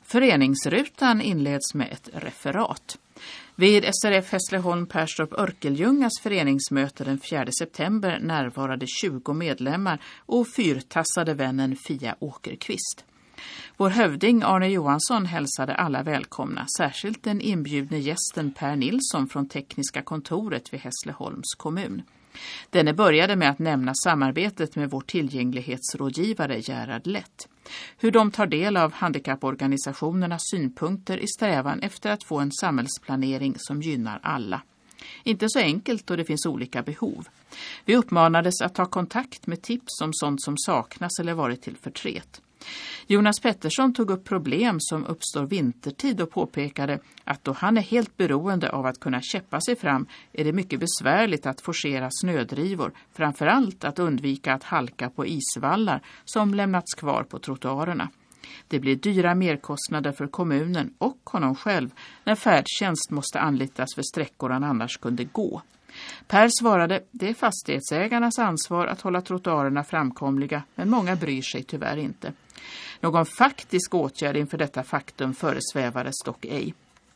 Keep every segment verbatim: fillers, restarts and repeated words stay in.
Föreningsrutan inleds med ett referat. Vid S R F Hässleholm Perstorp Örkeljungas föreningsmöte den fjärde september närvarade tjugo medlemmar och fyrtassade vännen Fia Åkerqvist. Vår hövding Arne Johansson hälsade alla välkomna, särskilt den inbjudne gästen Per Nilsson från tekniska kontoret vid Hässleholms kommun. Denne började med att nämna samarbetet med vår tillgänglighetsrådgivare Gerhard Lätt. Hur de tar del av handikapporganisationernas synpunkter i strävan efter att få en samhällsplanering som gynnar alla. Inte så enkelt då det finns olika behov. Vi uppmanades att ta kontakt med tips om sånt som saknas eller varit till förtret. Jonas Pettersson tog upp problem som uppstår vintertid och påpekade att då han är helt beroende av att kunna käppa sig fram är det mycket besvärligt att forcera snödrivor, framförallt att undvika att halka på isvallar som lämnats kvar på trottoarerna. Det blir dyra merkostnader för kommunen och honom själv när färdtjänst måste anlitas för sträckor han annars kunde gå. Per svarade, det är fastighetsägarnas ansvar att hålla trottoarerna framkomliga, men många bryr sig tyvärr inte. Någon faktisk åtgärd inför detta faktum föresvävades dock ej.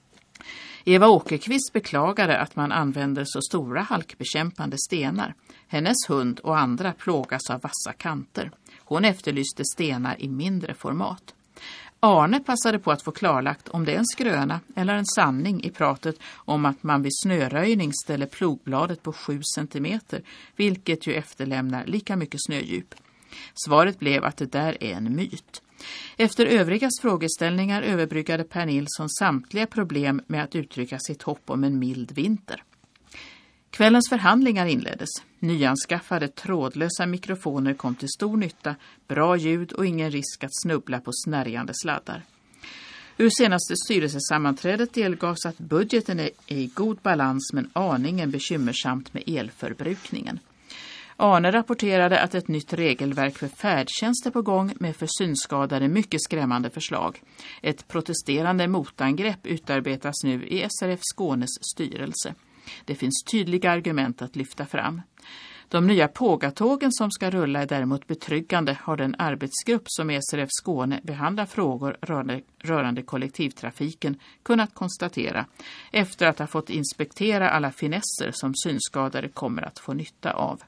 Eva Åkerqvist beklagade att man använder så stora halkbekämpande stenar. Hennes hund och andra plågas av vassa kanter. Hon efterlyste stenar i mindre format. Arne passade på att få klarlagt om det är en skröna eller en sanning i pratet om att man vid snöröjning ställer plogbladet på sju centimeter, vilket ju efterlämnar lika mycket snödjup. Svaret blev att det där är en myt. Efter övrigas frågeställningar överbryggade Per Nilsson samtliga problem med att uttrycka sitt hopp om en mild vinter. Kvällens förhandlingar inleddes. Nyanskaffade trådlösa mikrofoner kom till stor nytta, bra ljud och ingen risk att snubbla på snärjande sladdar. Ur senaste styrelsesammanträdet delgavs att budgeten är i god balans men aningen bekymmersamt med elförbrukningen. Arne rapporterade att ett nytt regelverk för färdtjänst är på gång med för synskadade mycket skrämmande förslag. Ett protesterande motangrepp utarbetas nu i S R F Skånes styrelse. Det finns tydliga argument att lyfta fram. De nya pågatågen som ska rulla är däremot betryggande, har den arbetsgrupp som i S R F Skåne behandlar frågor rörande, rörande kollektivtrafiken kunnat konstatera efter att ha fått inspektera alla finesser som synskadade kommer att få nytta av.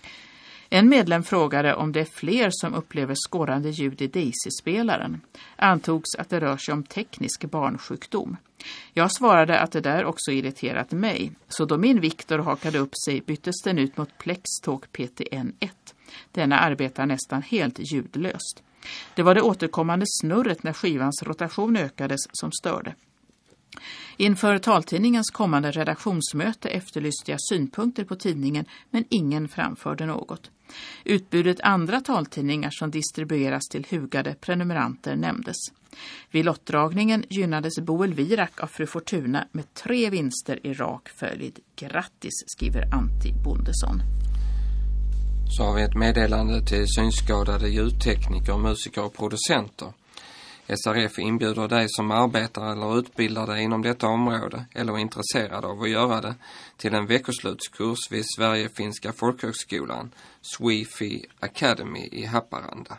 En medlem frågade om det är fler som upplever skårande ljud i Daisy-spelaren. Antogs att det rör sig om teknisk barnsjukdom. Jag svarade att det där också irriterat mig, så då min Viktor hakade upp sig byttes den ut mot Plextalk P T N ett. Denna arbetar nästan helt ljudlöst. Det var det återkommande snurret när skivans rotation ökades som störde. Inför taltidningens kommande redaktionsmöte efterlyste jag synpunkter på tidningen, men ingen framförde något. Utbudet andra taltidningar som distribueras till hugade prenumeranter nämndes. Vid lottdragningen gynnades Boel Virak av Fru Fortuna med tre vinster i rak följd. Grattis, skriver Antti Bondesson. Så har vi ett meddelande till synskadade ljudtekniker, musiker och producenter. S R F inbjuder dig som arbetar eller utbildar dig inom detta område eller är intresserad av att göra det till en veckoslutskurs vid Sverige-finska folkhögskolan Swefi Academy i Haparanda.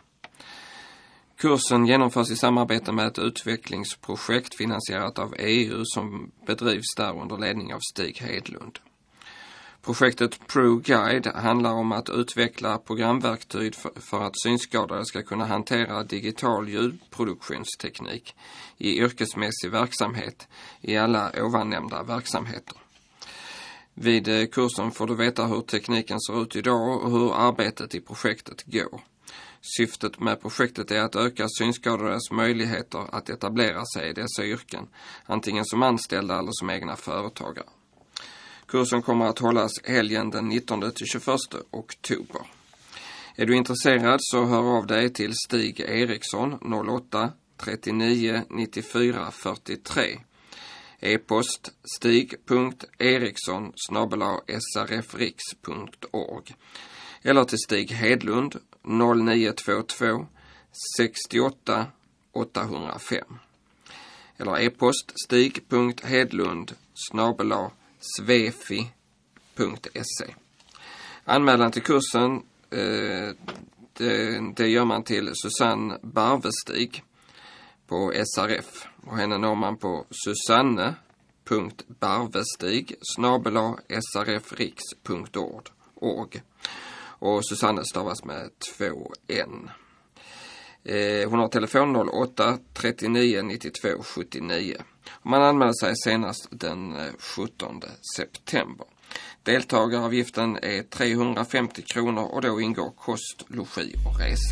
Kursen genomförs i samarbete med ett utvecklingsprojekt finansierat av E U som bedrivs där under ledning av Stig Hedlund. Projektet ProGuide handlar om att utveckla programverktyg för att synskadade ska kunna hantera digital ljudproduktionsteknik i yrkesmässig verksamhet i alla ovannämnda verksamheter. Vid kursen får du veta hur tekniken ser ut idag och hur arbetet i projektet går. Syftet med projektet är att öka synskadades möjligheter att etablera sig i dessa yrken, antingen som anställda eller som egna företagare. Kursen kommer att hållas helgen den nittonde till tjugoförsta oktober. Är du intresserad så hör av dig till Stig Eriksson noll åtta trettionio nittiofyra fyrtiotre. E-post stig punkt eriksson snabel-a s r f riks punkt org eller till Stig Hedlund noll nio två två sextioåtta åttahundrafem eller e-post stig punkt hedlund snabel-a svefi punkt se. Anmälan till kursen eh, det, det gör man till Susanne Barvestig på S R F. Och henne når man på susanne punkt barvestig snabel-a srfriks punkt org. Och Susanne stavas med två n. Eh, hon har telefon noll åtta trettionio nittiotvå sjuttionio. Och man anmäler sig senast den sjuttonde september. Deltagaravgiften är trehundrafemtio kronor och då ingår kost, logi och resa.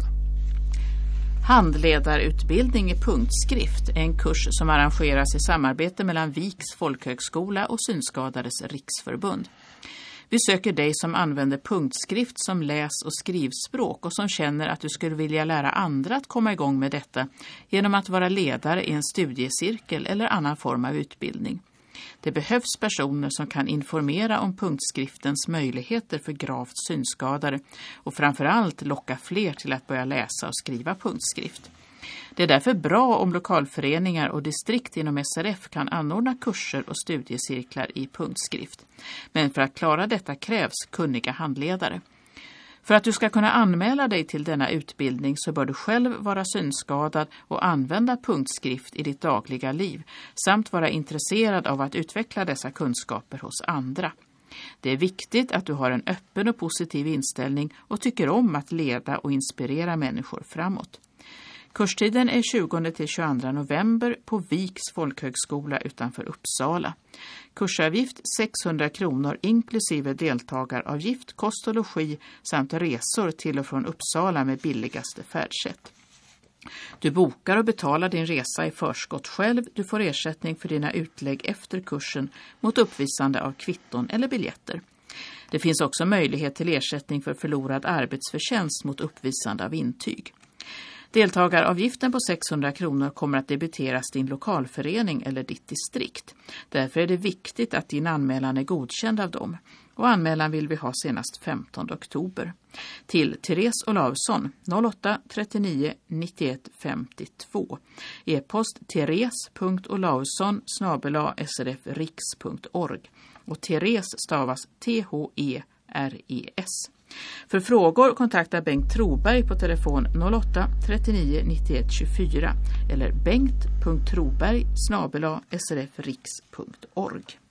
Handledarutbildning i punktskrift är en kurs som arrangeras i samarbete mellan Viks folkhögskola och Synskadades riksförbund. Vi söker dig som använder punktskrift som läs- och skrivspråk och som känner att du skulle vilja lära andra att komma igång med detta genom att vara ledare i en studiecirkel eller annan form av utbildning. Det behövs personer som kan informera om punktskriftens möjligheter för gravt synskadade och framförallt locka fler till att börja läsa och skriva punktskrift. Det är därför bra om lokalföreningar och distrikt inom S R F kan anordna kurser och studiecirklar i punktskrift. Men för att klara detta krävs kunniga handledare. För att du ska kunna anmäla dig till denna utbildning så bör du själv vara synskadad och använda punktskrift i ditt dagliga liv samt vara intresserad av att utveckla dessa kunskaper hos andra. Det är viktigt att du har en öppen och positiv inställning och tycker om att leda och inspirera människor framåt. Kurstiden är tjugonde till tjugoandra november på Viks folkhögskola utanför Uppsala. Kursavgift sexhundra kronor inklusive deltagaravgift, kost och logi samt resor till och från Uppsala med billigaste färdsätt. Du bokar och betalar din resa i förskott själv. Du får ersättning för dina utlägg efter kursen mot uppvisande av kvitton eller biljetter. Det finns också möjlighet till ersättning för förlorad arbetsförtjänst mot uppvisande av intyg. Deltagaravgiften på sexhundra kronor kommer att debiteras din lokalförening eller ditt distrikt. Därför är det viktigt att din anmälan är godkänd av dem. Och anmälan vill vi ha senast femtonde oktober. Till Therese Olausson noll åtta trettionio nittioett femtiotvå. E-post therese punkt olausson snabel-a srfriks punkt org. Och Therese stavas T H E R E S. För frågor kontakta Bengt Troberg på telefon noll åtta trettionio nittioett tjugofyra eller bengt punkt troberg snabel-a srfriks punkt org.